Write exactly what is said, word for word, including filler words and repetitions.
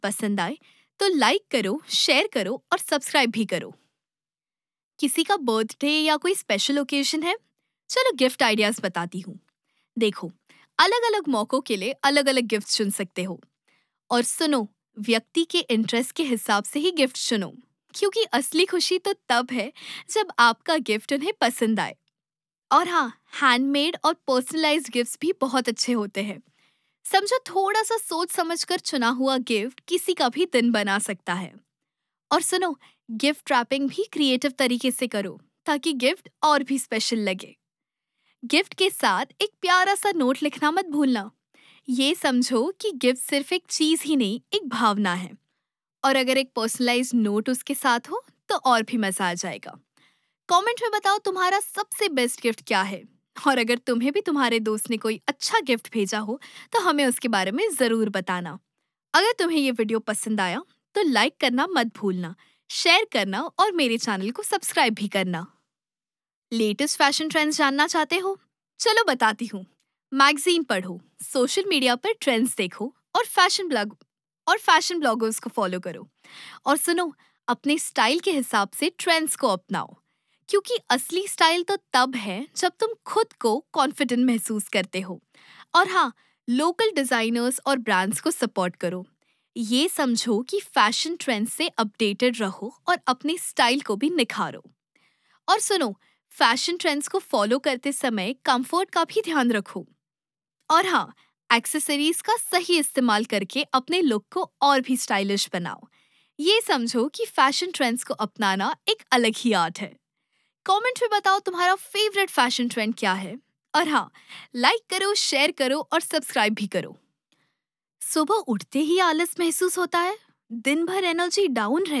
पसंद आए तो लाइक करो, शेयर करो और सब्सक्राइब भी करो। किसी का बर्थडे या कोई स्पेशल ओकेजन है? चलो गिफ्ट आइडियाज बताती हूँ। देखो, अलग अलग मौकों के लिए अलग अलग गिफ्ट चुन सकते हो। और सुनो, व्यक्ति के इंटरेस्ट के हिसाब से ही गिफ्ट चुनो, क्योंकि असली खुशी तो तब है जब आपका गिफ्ट उन्हें पसंद आए। और हाँ, हैंडमेड और पर्सनलाइज्ड गिफ्ट्स भी बहुत अच्छे होते हैं। समझो, थोड़ा सा सोच समझकर चुना हुआ गिफ्ट किसी का भी दिन बना सकता है। और सुनो, गिफ्ट रैपिंग भी क्रिएटिव तरीके से करो ताकि गिफ्ट और भी स्पेशल लगे। गिफ्ट के साथ एक प्यारा सा नोट लिखना मत भूलना। ये समझो कि गिफ्ट सिर्फ एक चीज ही नहीं, एक भावना है। और अगर एक पर्सनलाइज्ड नोट उसके साथ हो तो और भी मजा आ जाएगा। कमेंट में बताओ तुम्हारा सबसे बेस्ट गिफ्ट क्या है। और अगर तुम्हें भी तुम्हारे दोस्त ने कोई अच्छा गिफ्ट भेजा हो तो हमें उसके बारे में जरूर बताना। अगर तुम्हें ये वीडियो पसंद आया तो लाइक करना मत भूलना, शेयर करना और मेरे चैनल को सब्सक्राइब भी करना। लेटेस्ट फैशन ट्रेंड्स जानना चाहते हो? चलो बताती हूँ। मैगजीन पढ़ो, सोशल मीडिया पर ट्रेंड्स देखो और फैशन ब्लॉग और फैशन ब्लॉगर्स को फॉलो करो। और सुनो, अपने स्टाइल के हिसाब से ट्रेंड्स को अपनाओ, क्योंकि असली स्टाइल तो तब है जब तुम खुद को कॉन्फिडेंट महसूस करते हो। और हाँ, लोकल डिजाइनर्स और ब्रांड्स को सपोर्ट करो। ये समझो कि फैशन ट्रेंड्स से अपडेटेड रहो और अपने स्टाइल को भी निखारो। और सुनो, फैशन ट्रेंड्स को फॉलो करते समय कंफर्ट का भी ध्यान रखो। और हाँ, एक्सेसरीज का सही इस्तेमाल करके अपने लुक को और भी स्टाइलिश बनाओ। ये समझो कि फैशन ट्रेंड्स को अपनाना एक अलग ही आर्ट है। कमेंट में बताओ तुम्हारा फेवरेट फैशन ट्रेंड क्या है। और हाँ, लाइक करो, शेयर करो और सब्सक्राइब भी करो। सुबह उठते ही आलस महसूस होता है, दिन भर एनर्जी डाउन रहे